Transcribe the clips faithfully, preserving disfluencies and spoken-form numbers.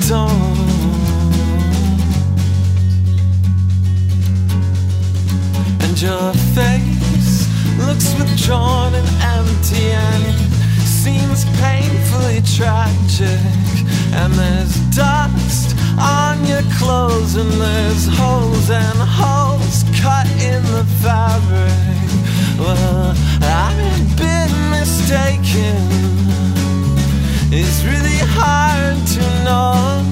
don't. And your face looks withdrawn and empty, and it seems painfully tragic. And there's dust on your clothes, and there's holes and holes cut in the fabric. Well, I've been mistaken. It's really hard to know.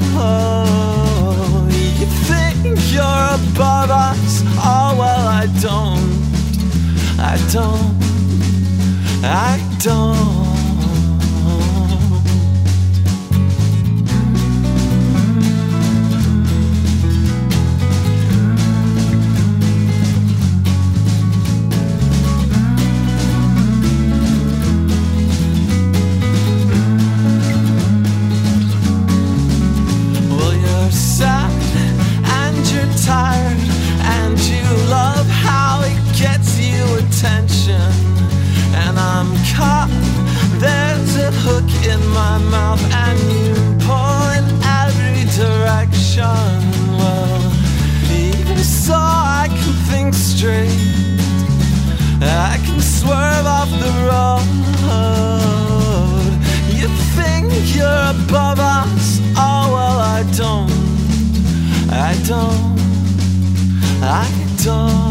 You think you're above us? Oh well, I don't. I don't. I don't. Tired, and you love how it gets you attention. And I'm caught, there's a hook in my mouth, and you pull in every direction. Well, even so I can think straight, I can swerve off the road. You think you're above us? Oh well, I don't. I don't, I don't.